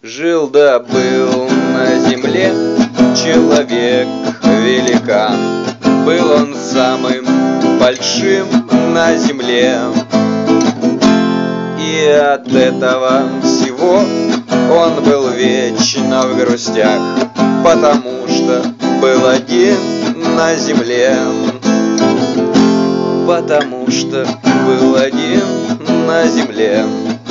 Жил-да был на земле человек-великан. Был он самым большим на земле. И от этого всего он был вечно в грустях, потому что был один на земле. Потому что был один на земле.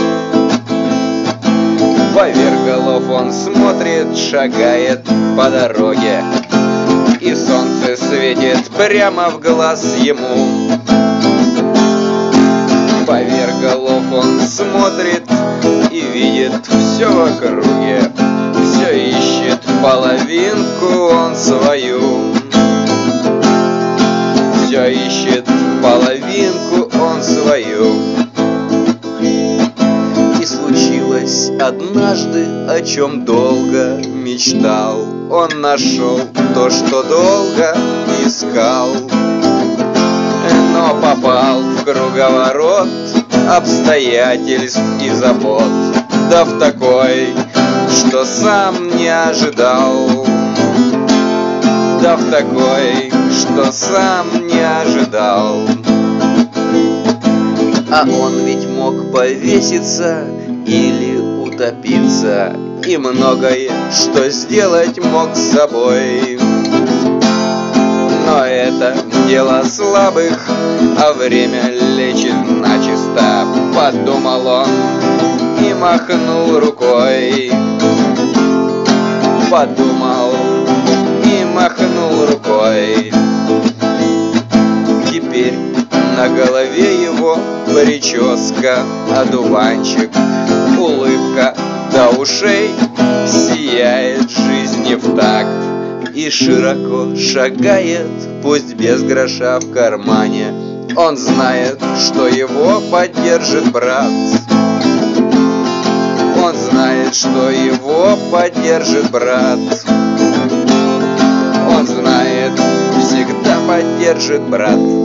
Поверх голов он смотрит, шагает по дороге, и солнце светит прямо в глаз ему. Поверх голов он смотрит и видит все в округе, все ищет половинку он свою. Все ищет половинку он свою. И случилось однажды, о чем долго мечтал. Он нашел то, что долго искал, но попал в круговорот обстоятельств и забот, да в такой, что сам не ожидал. Да в такой, что сам не ожидал. А он ведь мог повеситься или утопиться, и многое, что сделать мог с собой. Но это дело слабых, а время лечит начисто, подумал он и махнул рукой. Подумал и махнул рукой. Теперь на голове его прическа, одуванчик, улыбка до ушей, сияет жизни в такт и широко шагает, пусть без гроша в кармане. Он знает, что его поддержит брат. Он знает, что его поддержит брат. Он знает, всегда поддержит брат.